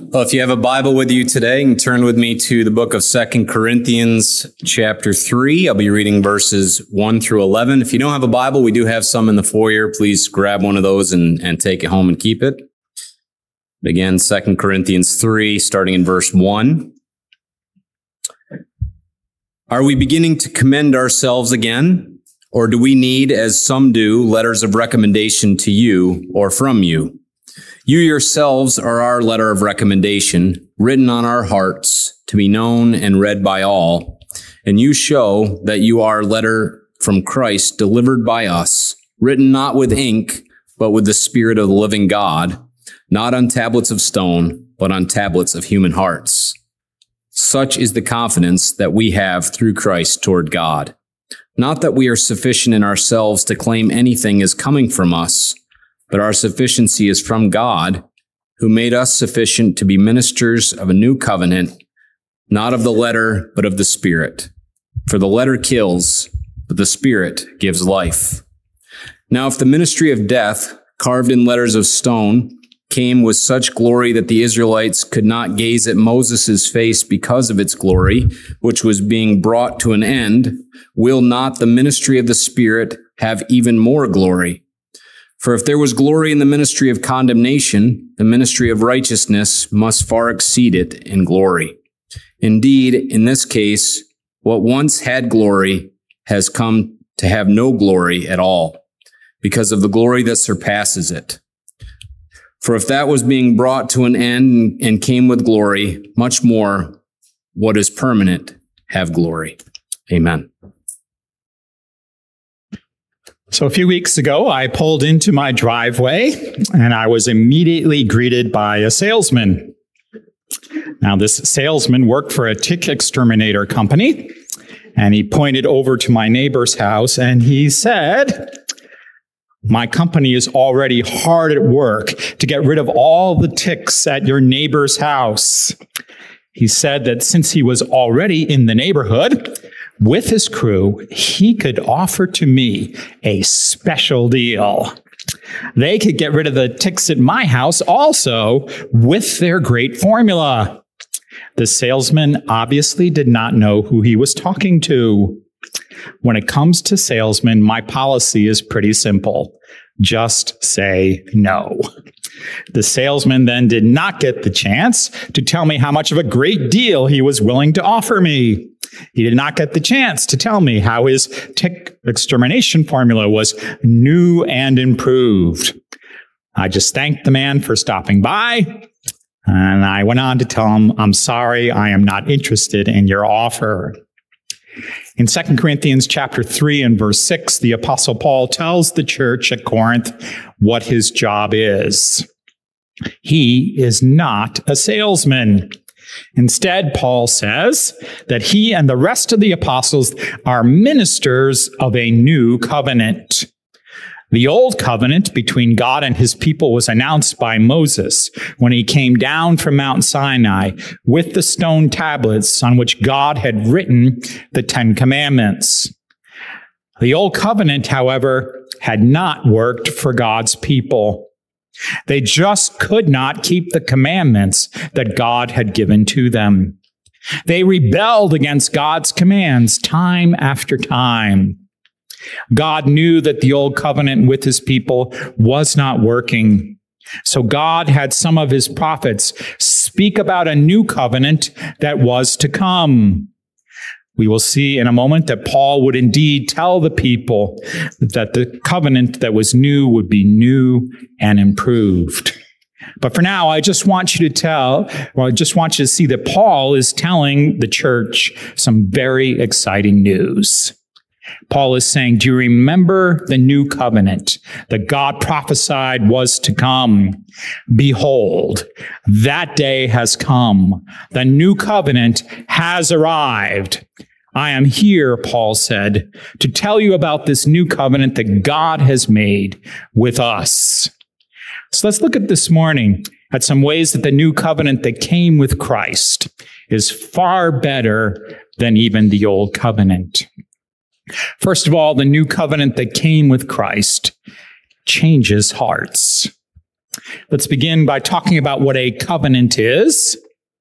Well, if you have a Bible with you today, you can turn with me to the book of 2 Corinthians chapter 3. I'll be reading verses 1 through 11. If you don't have a Bible, we do have some in the foyer. Please grab one of those and take it home and keep it. Again, 2 Corinthians 3, starting in verse 1. Are we beginning to commend ourselves again? Or do we need, as some do, letters of recommendation to you or from you? You yourselves are our letter of recommendation, written on our hearts, to be known and read by all. And you show that you are a letter from Christ delivered by us, written not with ink, but with the Spirit of the living God, not on tablets of stone, but on tablets of human hearts. Such is the confidence that we have through Christ toward God. Not that we are sufficient in ourselves to claim anything as coming from us, but our sufficiency is from God, who made us sufficient to be ministers of a new covenant, not of the letter, but of the Spirit. For the letter kills, but the Spirit gives life. Now, if the ministry of death, carved in letters of stone, came with such glory that the Israelites could not gaze at Moses' face because of its glory, which was being brought to an end, will not the ministry of the Spirit have even more glory? For if there was glory in the ministry of condemnation, the ministry of righteousness must far exceed it in glory. Indeed, in this case, what once had glory has come to have no glory at all, because of the glory that surpasses it. For if that was being brought to an end and came with glory, much more what is permanent have glory. Amen. So a few weeks ago, I pulled into my driveway and I was immediately greeted by a salesman. Now, this salesman worked for a tick exterminator company, and he pointed over to my neighbor's house and he said, "My company is already hard at work to get rid of all the ticks at your neighbor's house." He said that since he was already in the neighborhood with his crew, he could offer to me a special deal. They could get rid of the ticks at my house also with their great formula. The salesman obviously did not know who he was talking to. When it comes to salesmen, my policy is pretty simple. Just say no. The salesman then did not get the chance to tell me how much of a great deal he was willing to offer me. He did not get the chance to tell me how his tick extermination formula was new and improved. I just thanked the man for stopping by, and I went on to tell him, "I'm sorry, I am not interested in your offer." In 2 Corinthians chapter 3 and verse 6, the Apostle Paul tells the church at Corinth what his job is. He is not a salesman. Instead, Paul says that he and the rest of the apostles are ministers of a new covenant. The old covenant between God and his people was announced by Moses when he came down from Mount Sinai with the stone tablets on which God had written the 10 Commandments. The old covenant, however, had not worked for God's people. They just could not keep the commandments that God had given to them. They rebelled against God's commands time after time. God knew that the old covenant with his people was not working. So God had some of his prophets speak about a new covenant that was to come. We will see in a moment that Paul would indeed tell the people that the covenant that was new would be new and improved. But for now, I just want you to see that Paul is telling the church some very exciting news. Paul is saying, do you remember the new covenant that God prophesied was to come? Behold, that day has come. The new covenant has arrived. I am here, Paul said, to tell you about this new covenant that God has made with us. So let's look at this morning at some ways that the new covenant that came with Christ is far better than even the old covenant. First of all, the new covenant that came with Christ changes hearts. Let's begin by talking about what a covenant is.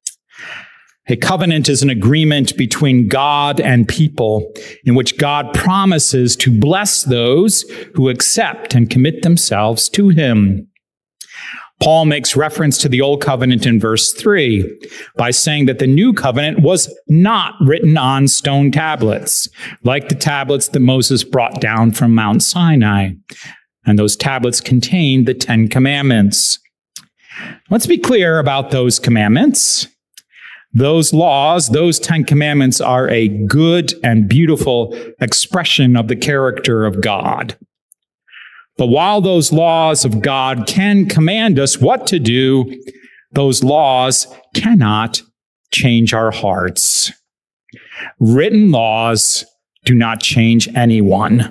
A covenant is an agreement between God and people in which God promises to bless those who accept and commit themselves to him. Paul makes reference to the Old Covenant in verse 3 by saying that the New Covenant was not written on stone tablets, like the tablets that Moses brought down from Mount Sinai. And those tablets contained the 10 Commandments. Let's be clear about those commandments. Those laws, those 10 Commandments are a good and beautiful expression of the character of God. But while those laws of God can command us what to do, those laws cannot change our hearts. Written laws do not change anyone.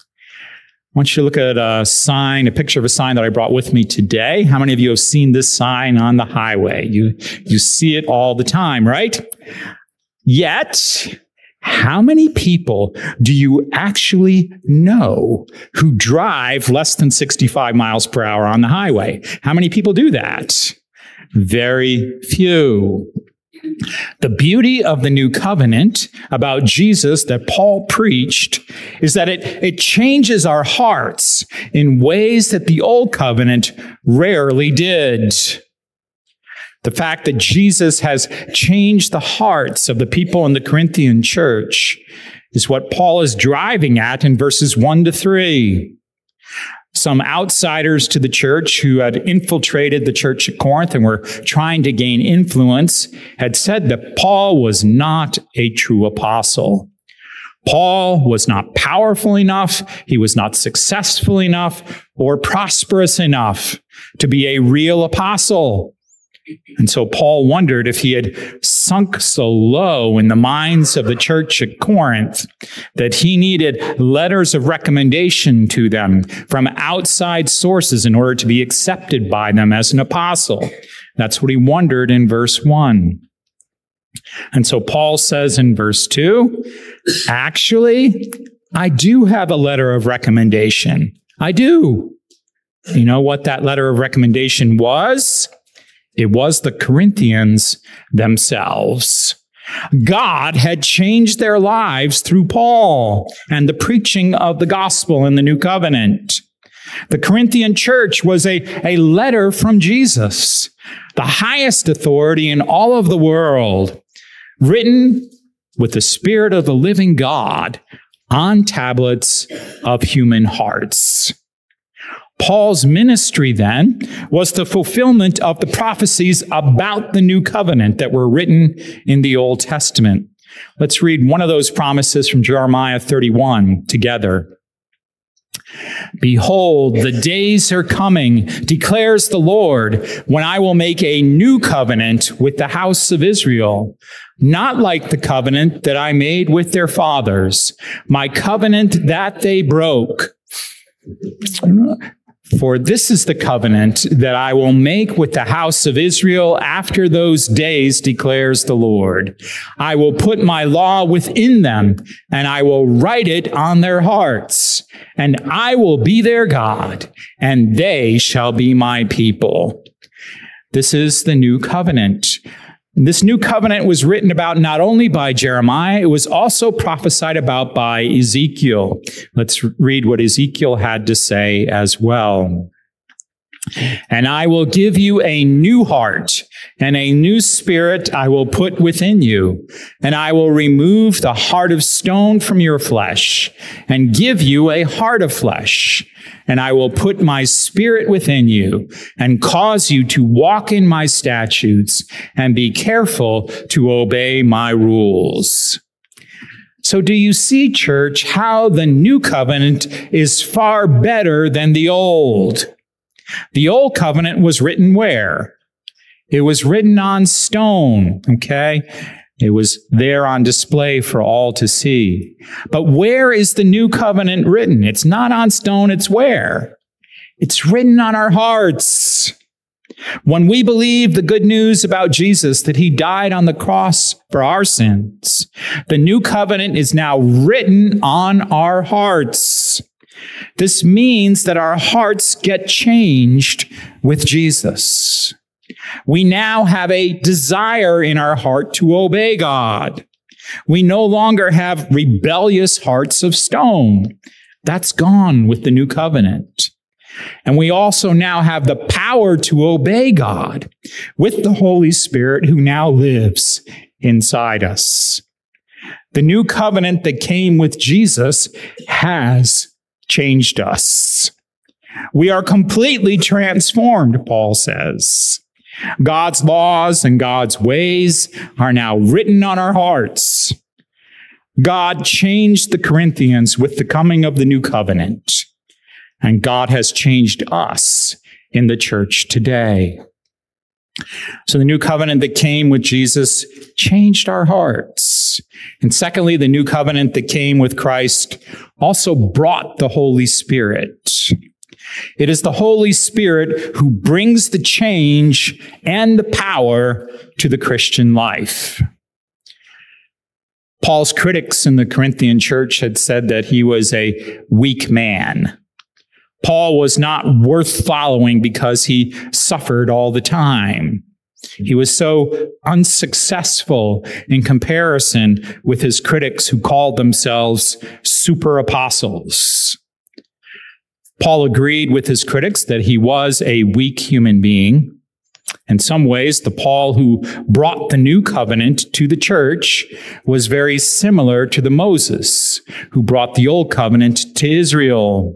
I want you to look at a picture of a sign that I brought with me today. How many of you have seen this sign on the highway? You see it all the time, right? Yet, how many people do you actually know who drive less than 65 miles per hour on the highway? How many people do that? Very few. The beauty of the New Covenant about Jesus that Paul preached is that it changes our hearts in ways that the Old Covenant rarely did. The fact that Jesus has changed the hearts of the people in the Corinthian church is what Paul is driving at in verses 1 to 3. Some outsiders to the church who had infiltrated the church at Corinth and were trying to gain influence had said that Paul was not a true apostle. Paul was not powerful enough, he was not successful enough, or prosperous enough to be a real apostle. And so Paul wondered if he had sunk so low in the minds of the church at Corinth that he needed letters of recommendation to them from outside sources in order to be accepted by them as an apostle. That's what he wondered in verse 1. And so Paul says in verse 2, actually, I do have a letter of recommendation. I do. You know what that letter of recommendation was? It was the Corinthians themselves. God had changed their lives through Paul and the preaching of the gospel in the New Covenant. The Corinthian church was a letter from Jesus, the highest authority in all of the world, written with the Spirit of the living God on tablets of human hearts. Paul's ministry then was the fulfillment of the prophecies about the New Covenant that were written in the Old Testament. Let's read one of those promises from Jeremiah 31 together. Behold, the days are coming, declares the Lord, when I will make a new covenant with the house of Israel, not like the covenant that I made with their fathers, my covenant that they broke. For this is the covenant that I will make with the house of Israel after those days, declares the Lord. I will put my law within them, and I will write it on their hearts, and I will be their God, and they shall be my people. This is the new covenant. This new covenant was written about not only by Jeremiah, it was also prophesied about by Ezekiel. Let's read what Ezekiel had to say as well. And I will give you a new heart, and a new spirit I will put within you. And I will remove the heart of stone from your flesh, and give you a heart of flesh. And I will put my spirit within you, and cause you to walk in my statutes, and be careful to obey my rules. So do you see, church, how the new covenant is far better than the old? The old covenant was written where? It was written on stone, okay? It was there on display for all to see. But where is the new covenant written? It's not on stone, it's where? It's written on our hearts. When we believe the good news about Jesus, that he died on the cross for our sins, the new covenant is now written on our hearts. This means that our hearts get changed with Jesus. We now have a desire in our heart to obey God. We no longer have rebellious hearts of stone. That's gone with the new covenant. And we also now have the power to obey God with the Holy Spirit who now lives inside us. The new covenant that came with Jesus has changed us. We are completely transformed, Paul says. God's laws and God's ways are now written on our hearts. God changed the Corinthians with the coming of the new covenant, and God has changed us in the church today. So the new covenant that came with Jesus changed our hearts. And secondly, the new covenant that came with Christ also brought the Holy Spirit. It is the Holy Spirit who brings the change and the power to the Christian life. Paul's critics in the Corinthian church had said that he was a weak man. Paul was not worth following because he suffered all the time. He was so unsuccessful in comparison with his critics who called themselves super apostles. Paul agreed with his critics that he was a weak human being. In some ways, the Paul who brought the new covenant to the church was very similar to the Moses who brought the old covenant to Israel.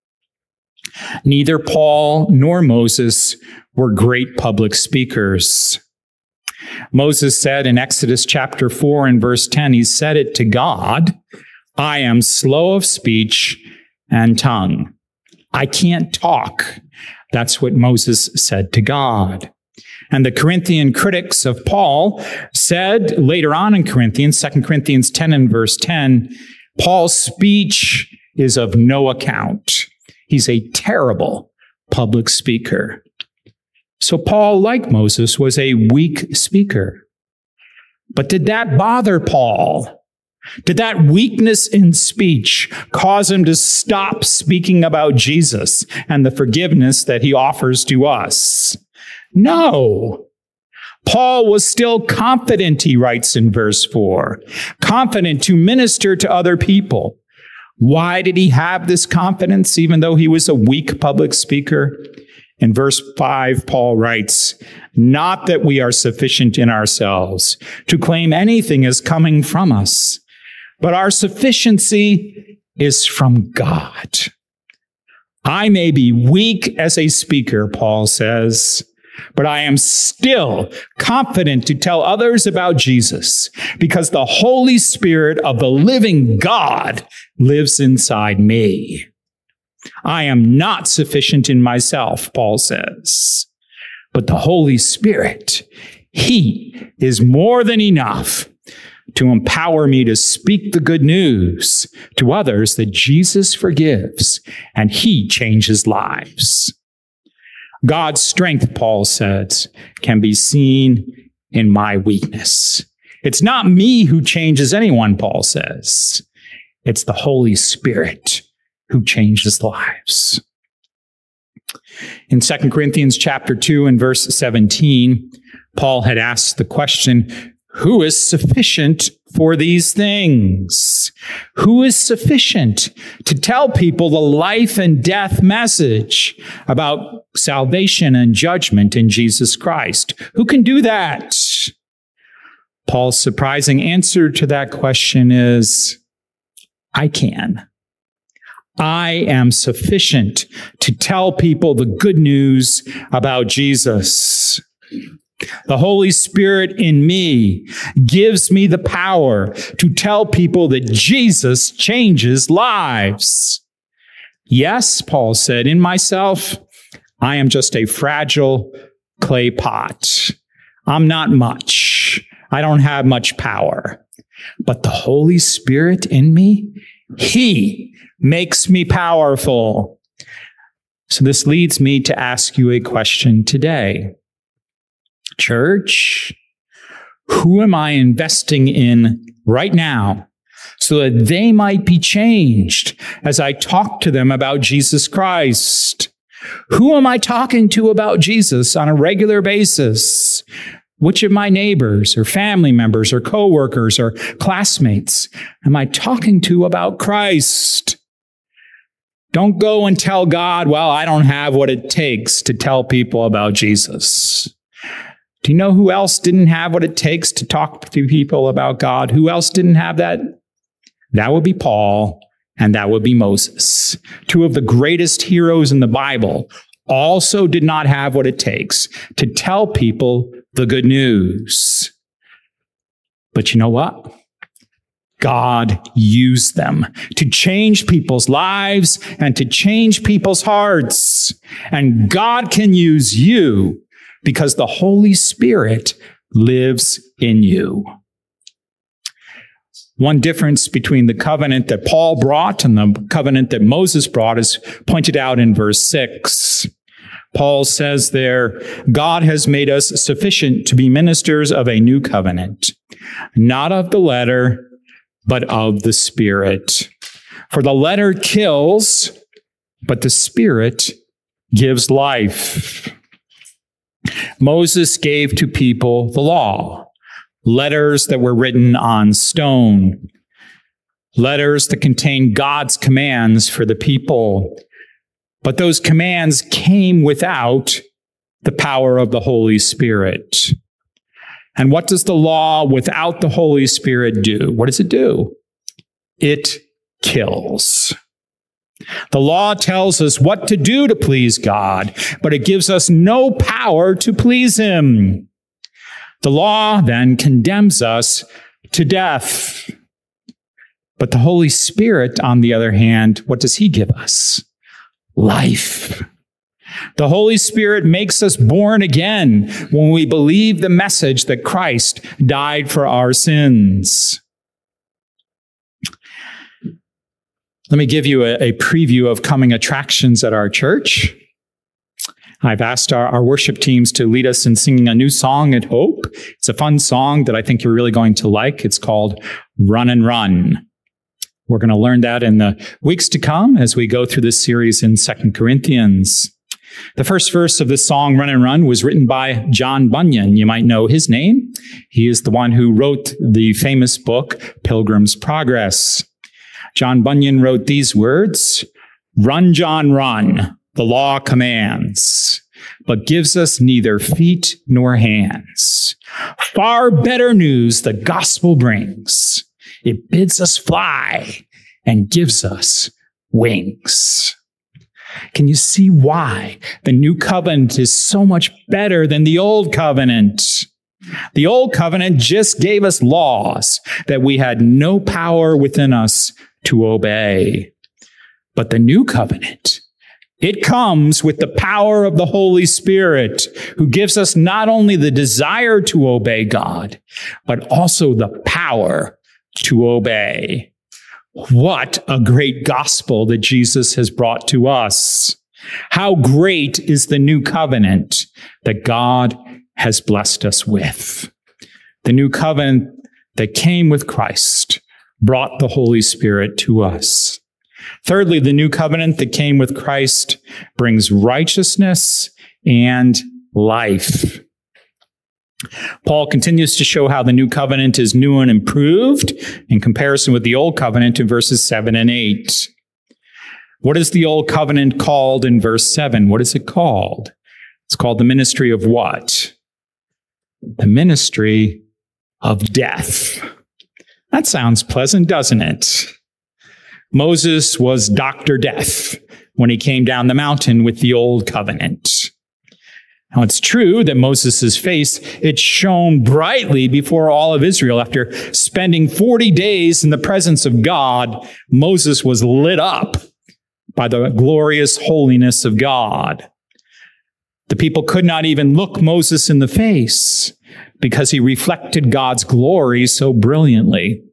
Neither Paul nor Moses were great public speakers. Moses said in Exodus chapter 4 and verse 10, he said it to God, "I am slow of speech and tongue. I can't talk." That's what Moses said to God. And the Corinthian critics of Paul said later on in Corinthians, 2 Corinthians 10 and verse 10, Paul's speech is of no account. He's a terrible public speaker. So Paul, like Moses, was a weak speaker. But did that bother Paul? Did that weakness in speech cause him to stop speaking about Jesus and the forgiveness that he offers to us? No. Paul was still confident, he writes in verse 4, confident to minister to other people. Why did he have this confidence, even though he was a weak public speaker? In verse 5, Paul writes, "Not that we are sufficient in ourselves to claim anything as coming from us, but our sufficiency is from God." I may be weak as a speaker, Paul says, but I am still confident to tell others about Jesus because the Holy Spirit of the living God lives inside me. I am not sufficient in myself, Paul says, but the Holy Spirit, He is more than enough to empower me to speak the good news to others that Jesus forgives and He changes lives. God's strength, Paul says, can be seen in my weakness. It's not me who changes anyone, Paul says. It's the Holy Spirit who changes lives. In 2 Corinthians chapter 2 and verse 17, Paul had asked the question, who is sufficient for these things? Who is sufficient to tell people the life and death message about salvation and judgment in Jesus Christ? Who can do that? Paul's surprising answer to that question is, I can. I am sufficient to tell people the good news about Jesus. The Holy Spirit in me gives me the power to tell people that Jesus changes lives. Yes, Paul said, in myself, I am just a fragile clay pot. I'm not much. I don't have much power. But the Holy Spirit in me, He makes me powerful. So this leads me to ask you a question today. Church, who am I investing in right now so that they might be changed as I talk to them about Jesus Christ. Who am I talking to about Jesus on a regular basis? Which of my neighbors or family members or coworkers or classmates am I talking to about Christ? Don't go and tell God, well, I don't have what it takes to tell people about Jesus. Do you know who else didn't have what it takes to talk to people about God? Who else didn't have that? That would be Paul, and that would be Moses. Two of the greatest heroes in the Bible also did not have what it takes to tell people the good news. But you know what? God used them to change people's lives and to change people's hearts. And God can use you because the Holy Spirit lives in you. One difference between the covenant that Paul brought and the covenant that Moses brought is pointed out in verse 6. Paul says there, God has made us sufficient to be ministers of a new covenant, not of the letter, but of the Spirit. For the letter kills, but the Spirit gives life. Moses gave to people the law, letters that were written on stone, letters that contained God's commands for the people. But those commands came without the power of the Holy Spirit. And what does the law without the Holy Spirit do? What does it do? It kills. The law tells us what to do to please God, but it gives us no power to please Him. The law then condemns us to death. But the Holy Spirit, on the other hand, what does He give us? Life. The Holy Spirit makes us born again when we believe the message that Christ died for our sins. Let me give you a preview of coming attractions at our church. I've asked our worship teams to lead us in singing a new song at Hope. It's a fun song that I think you're really going to like. It's called Run and Run. We're going to learn that in the weeks to come as we go through this series in 2 Corinthians. The first verse of this song, Run and Run, was written by John Bunyan. You might know his name. He is the one who wrote the famous book, Pilgrim's Progress. John Bunyan wrote these words, "Run, John, run, the law commands, but gives us neither feet nor hands. Far better news the gospel brings. It bids us fly and gives us wings." Can you see why the new covenant is so much better than the old covenant? The old covenant just gave us laws that we had no power within us to obey. But the new covenant, it comes with the power of the Holy Spirit, who gives us not only the desire to obey God, but also the power to obey. What a great gospel that Jesus has brought to us. How great is the new covenant that God has blessed us with. The new covenant that came with Christ brought the Holy Spirit to us. Thirdly, the new covenant that came with Christ brings righteousness and life. Paul continues to show how the new covenant is new and improved in comparison with the old covenant in verses 7 and 8. What is the old covenant called in verse 7? What is it called? It's called the ministry of what? The ministry of death. That sounds pleasant, doesn't it? Moses was Dr. Death when he came down the mountain with the old covenant. Now, it's true that Moses' face, it shone brightly before all of Israel. After spending 40 days in the presence of God, Moses was lit up by the glorious holiness of God. The people could not even look Moses in the face because he reflected God's glory so brilliantly.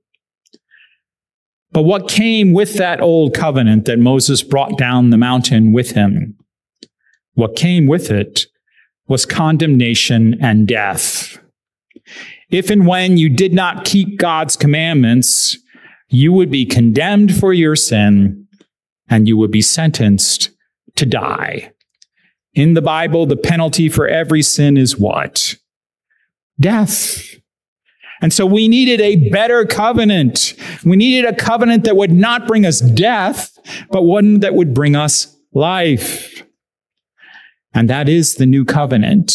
But what came with that old covenant that Moses brought down the mountain with him? What came with it was condemnation and death. If and when you did not keep God's commandments, you would be condemned for your sin and you would be sentenced to die. In the Bible, the penalty for every sin is what? Death. And so we needed a better covenant. We needed a covenant that would not bring us death, but one that would bring us life. And that is the new covenant.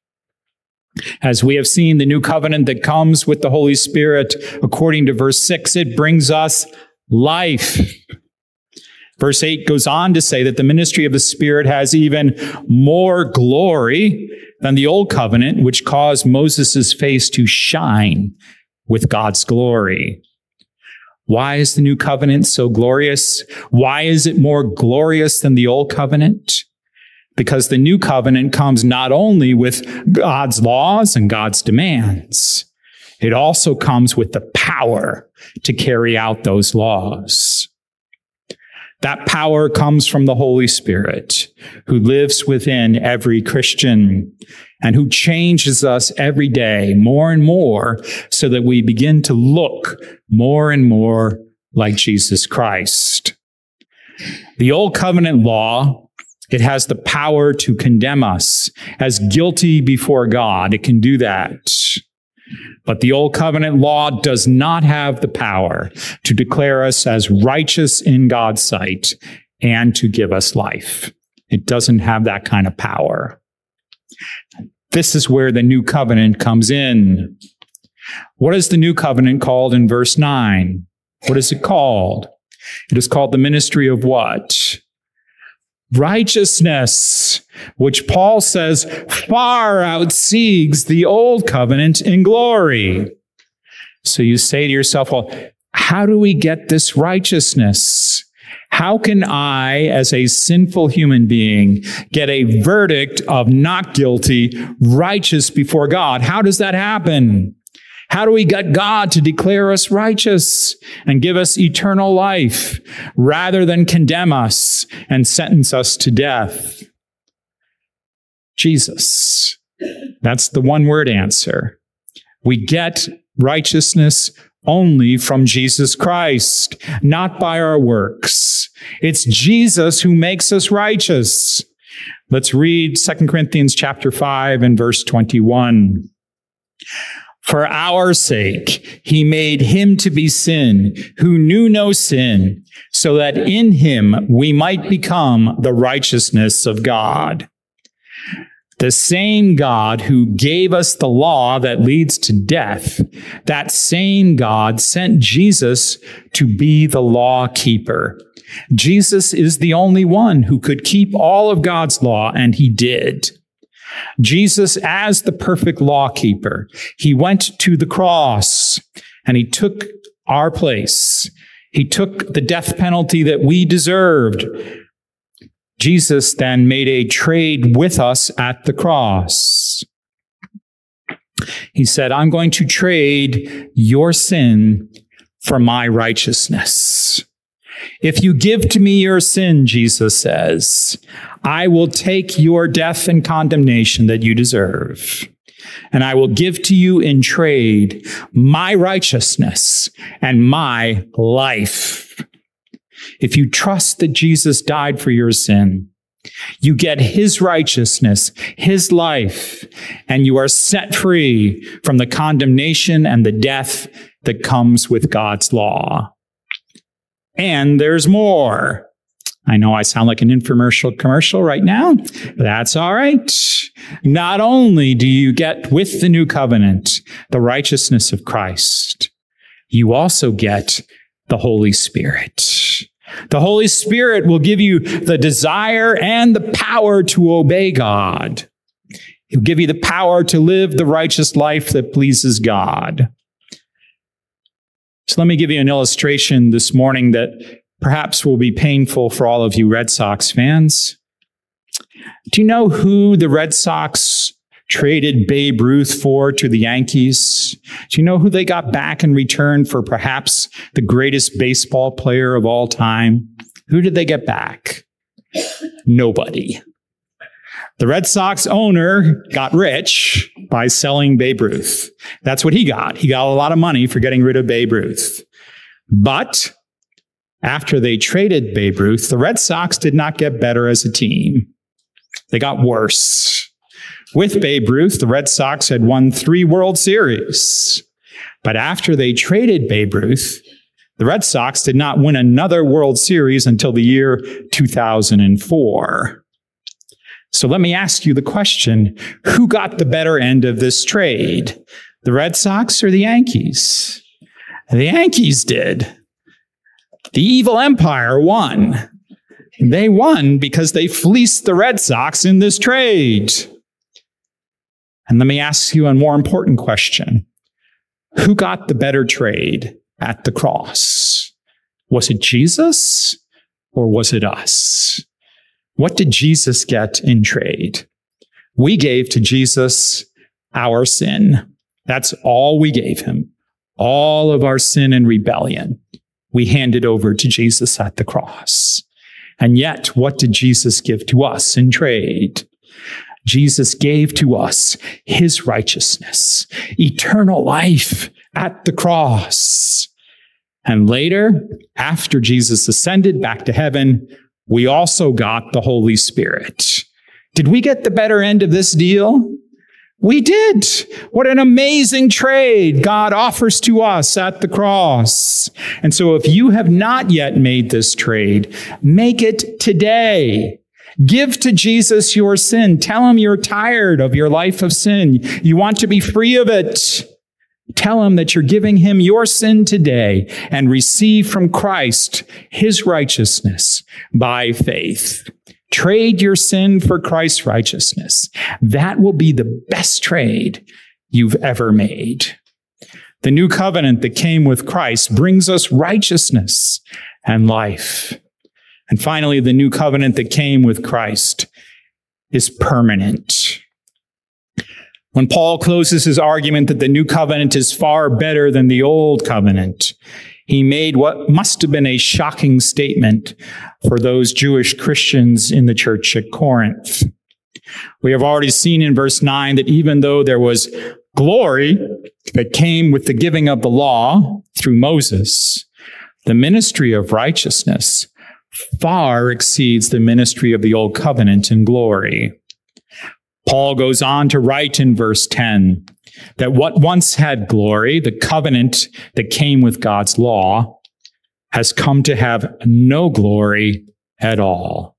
As we have seen, the new covenant that comes with the Holy Spirit, according to verse 6, it brings us life. Verse 8 goes on to say that the ministry of the Spirit has even more glory than the old covenant, which caused Moses' face to shine with God's glory. Why is the new covenant so glorious? Why is it more glorious than the old covenant? Because the new covenant comes not only with God's laws and God's demands, it also comes with the power to carry out those laws. That power comes from the Holy Spirit, who lives within every Christian and who changes us every day more and more so that we begin to look more and more like Jesus Christ. The Old Covenant law, it has the power to condemn us as guilty before God. It can do that. But the Old Covenant law does not have the power to declare us as righteous in God's sight and to give us life. It doesn't have that kind of power. This is where the new covenant comes in. What is the new covenant called in verse 9? What is it called? It is called the ministry of what? Righteousness, which Paul says far exceeds the old covenant in glory. So you say to yourself, well, how do we get this righteousness? How can I, as a sinful human being, get a verdict of not guilty, righteous before God? How does that happen? How do we get God to declare us righteous and give us eternal life rather than condemn us and sentence us to death? Jesus. That's the one-word answer. We get righteousness only from Jesus Christ, not by our works. It's Jesus who makes us righteous. Let's read 2 Corinthians chapter 5 and verse 21. For our sake, he made him to be sin who knew no sin, so that in him we might become the righteousness of God. The same God who gave us the law that leads to death, that same God sent Jesus to be the law keeper. Jesus is the only one who could keep all of God's law, and he did. Jesus, as the perfect law keeper, he went to the cross and he took our place. He took the death penalty that we deserved. Jesus then made a trade with us at the cross. He said, I'm going to trade your sin for my righteousness. If you give to me your sin, Jesus says, I will take your death and condemnation that you deserve, and I will give to you in trade my righteousness and my life. If you trust that Jesus died for your sin, you get his righteousness, his life, and you are set free from the condemnation and the death that comes with God's law. And there's more. I know I sound like an infomercial commercial right now, but that's all right. Not only do you get with the new covenant the righteousness of Christ, you also get the Holy Spirit. The Holy Spirit will give you the desire and the power to obey God. He'll give you the power to live the righteous life that pleases God. So let me give you an illustration this morning that perhaps will be painful for all of you Red Sox fans. Do you know who the Red Sox traded Babe Ruth for to the Yankees? Do you know who they got back in return for perhaps the greatest baseball player of all time? Who did they get back? Nobody. The Red Sox owner got rich by selling Babe Ruth. That's what he got. He got a lot of money for getting rid of Babe Ruth. But after they traded Babe Ruth, the Red Sox did not get better as a team. They got worse. With Babe Ruth, the Red Sox had won 3 World Series. But after they traded Babe Ruth, the Red Sox did not win another World Series until the year 2004. So let me ask you the question, who got the better end of this trade? The Red Sox or the Yankees? The Yankees did. The evil empire won. They won because they fleeced the Red Sox in this trade. And let me ask you a more important question. Who got the better trade at the cross? Was it Jesus or was it us? What did Jesus get in trade? We gave to Jesus our sin. That's all we gave him. All of our sin and rebellion, we handed over to Jesus at the cross. And yet, what did Jesus give to us in trade? Jesus gave to us his righteousness, eternal life at the cross. And later, after Jesus ascended back to heaven, we also got the Holy Spirit. Did we get the better end of this deal? We did. What an amazing trade God offers to us at the cross. And so if you have not yet made this trade, make it today. Give to Jesus your sin. Tell him you're tired of your life of sin. You want to be free of it. Tell him that you're giving him your sin today and receive from Christ his righteousness by faith. Trade your sin for Christ's righteousness. That will be the best trade you've ever made. The new covenant that came with Christ brings us righteousness and life. And finally, the new covenant that came with Christ is permanent. When Paul closes his argument that the new covenant is far better than the old covenant, he made what must have been a shocking statement for those Jewish Christians in the church at Corinth. We have already seen in verse 9 that even though there was glory that came with the giving of the law through Moses, the ministry of righteousness far exceeds the ministry of the old covenant in glory. Paul goes on to write in verse 10 that what once had glory, the covenant that came with God's law, has come to have no glory at all.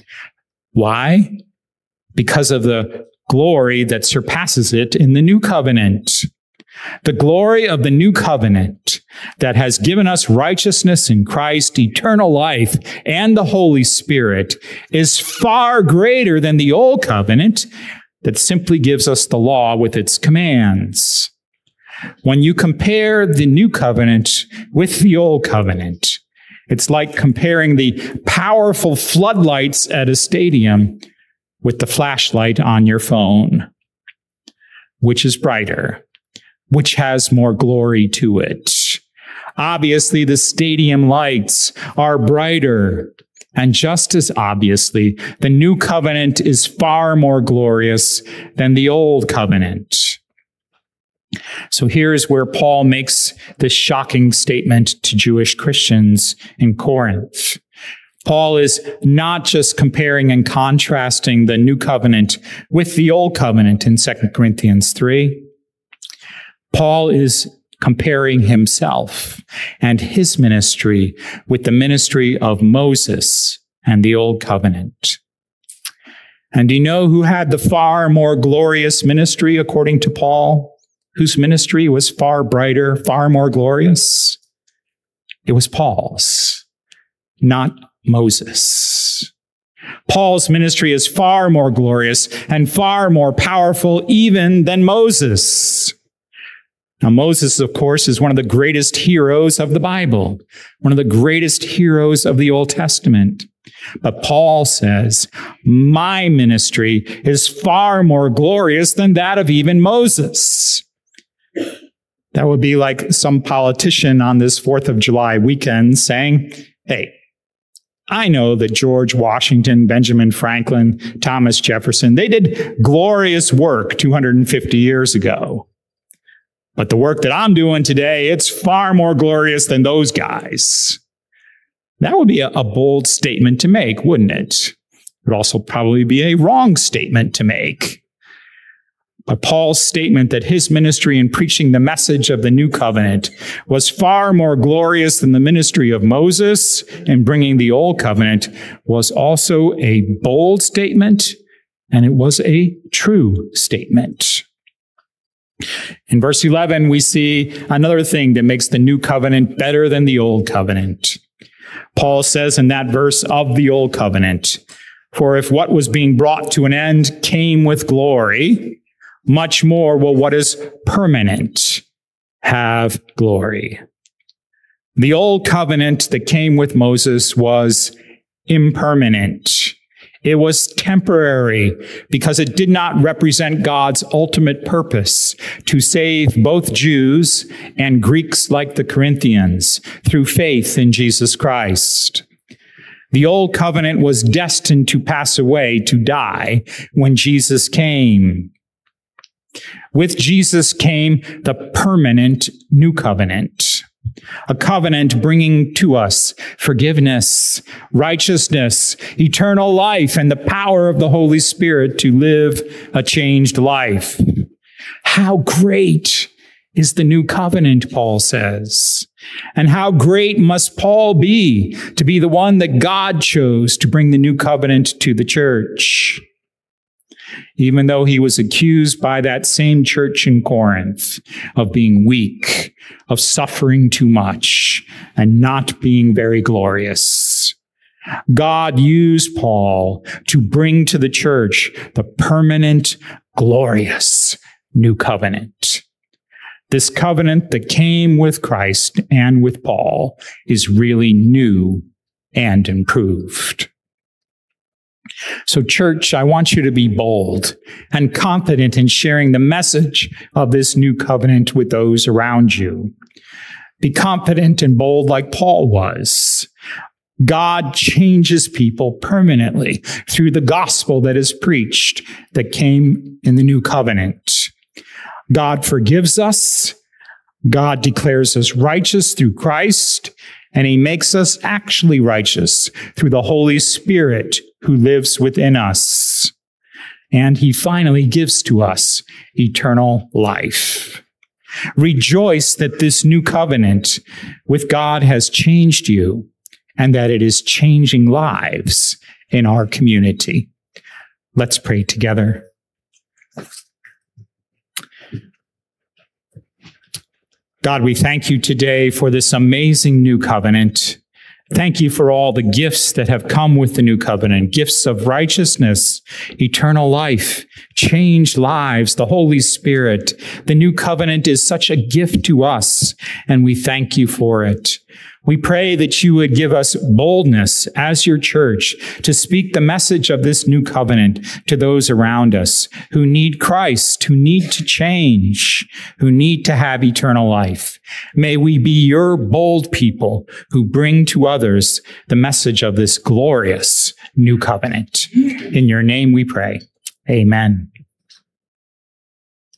Why? Because of the glory that surpasses it in the new covenant. The glory of the new covenant that has given us righteousness in Christ, eternal life, and the Holy Spirit is far greater than the old covenant that simply gives us the law with its commands. When you compare the new covenant with the old covenant, it's like comparing the powerful floodlights at a stadium with the flashlight on your phone. Which is brighter? Which has more glory to it? Obviously, the stadium lights are brighter. And just as obviously, the new covenant is far more glorious than the old covenant. So here's where Paul makes this shocking statement to Jewish Christians in Corinth. Paul is not just comparing and contrasting the new covenant with the old covenant in 2 Corinthians 3. Paul is comparing himself and his ministry with the ministry of Moses and the old covenant. And do you know who had the far more glorious ministry according to Paul? Whose ministry was far brighter, far more glorious? It was Paul's, not Moses. Paul's ministry is far more glorious and far more powerful even than Moses. Now, Moses, of course, is one of the greatest heroes of the Bible, one of the greatest heroes of the Old Testament. But Paul says, my ministry is far more glorious than that of even Moses. That would be like some politician on this 4th of July weekend saying, hey, I know that George Washington, Benjamin Franklin, Thomas Jefferson, they did glorious work 250 years ago. But the work that I'm doing today, it's far more glorious than those guys. That would be a bold statement to make, wouldn't it? It would also probably be a wrong statement to make. But Paul's statement that his ministry in preaching the message of the new covenant was far more glorious than the ministry of Moses in bringing the old covenant was also a bold statement, and it was a true statement. In verse 11, we see another thing that makes the new covenant better than the old covenant. Paul says in that verse of the old covenant, "For if what was being brought to an end came with glory, much more will what is permanent have glory." The old covenant that came with Moses was impermanent. It was temporary because it did not represent God's ultimate purpose to save both Jews and Greeks like the Corinthians through faith in Jesus Christ. The old covenant was destined to pass away, to die, when Jesus came. With Jesus came the permanent new covenant. A covenant bringing to us forgiveness, righteousness, eternal life, and the power of the Holy Spirit to live a changed life. How great is the new covenant, Paul says. And how great must Paul be to be the one that God chose to bring the new covenant to the church. Even though he was accused by that same church in Corinth of being weak, of suffering too much, and not being very glorious. God used Paul to bring to the church the permanent, glorious new covenant. This covenant that came with Christ and with Paul is really new and improved. So, church, I want you to be bold and confident in sharing the message of this new covenant with those around you. Be confident and bold like Paul was. God changes people permanently through the gospel that is preached that came in the new covenant. God forgives us. God declares us righteous through Christ, and he makes us actually righteous through the Holy Spirit who lives within us. And he finally gives to us eternal life. Rejoice that this new covenant with God has changed you and that it is changing lives in our community. Let's pray together. God, we thank you today for this amazing new covenant. Thank you for all the gifts that have come with the new covenant, gifts of righteousness, eternal life, changed lives, the Holy Spirit. The new covenant is such a gift to us, and we thank you for it. We pray that you would give us boldness as your church to speak the message of this new covenant to those around us who need Christ, who need to change, who need to have eternal life. May we be your bold people who bring to others the message of this glorious new covenant. In your name we pray. Amen.